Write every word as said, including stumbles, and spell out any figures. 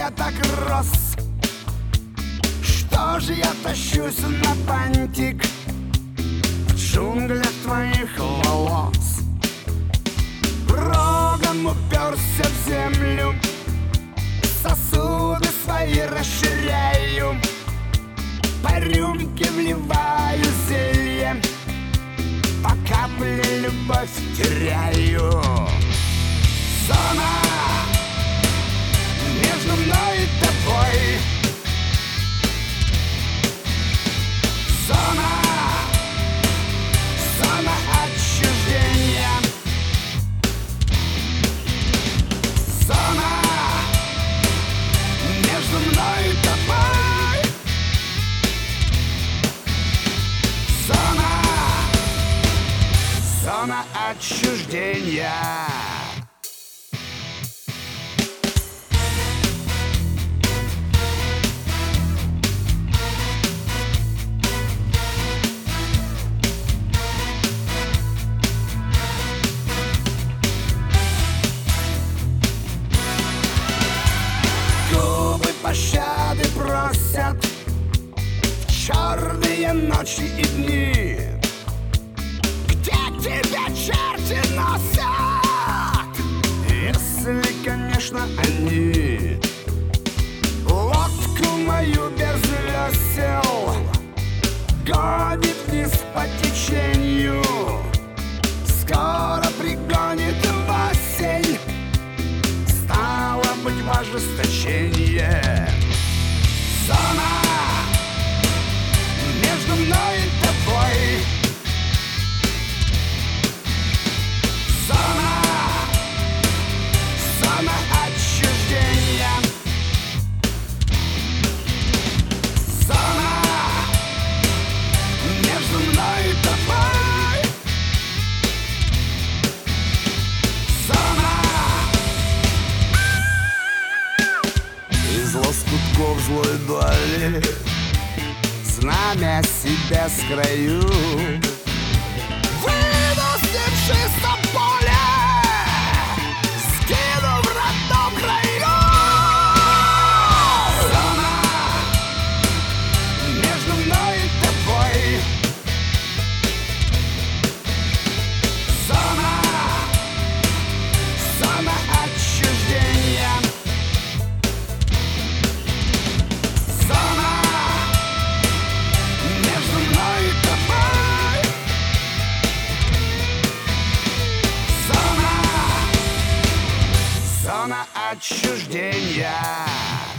я так рос? Что же я тащусь на бантик в джунглях твоих волос? Рогом уперся в землю, сосуды свои расширяю, по рюмке вливаю зелье, по капле любовь теряю. Зона между мной и тобой, зона, зона отчуждения, зона между мной и тобой, зона, зона отчуждения. Пощады просят черные ночи и дни. Где тебя черти носят? Если, конечно, они лодку мою без весел гонит вниз по течению, скоро пригонит в осень. Стало быть, в ожесточение. Зона между мной и тобой, зона, зона отчуждения, зона между мной и тобой, зона. Из лоскутков злой дали знамя себе скрою, выйду с ним в чистом поле, скину в родном краю. Зона между мной и тобой, зона, зона отчуждения, зона отчуждения.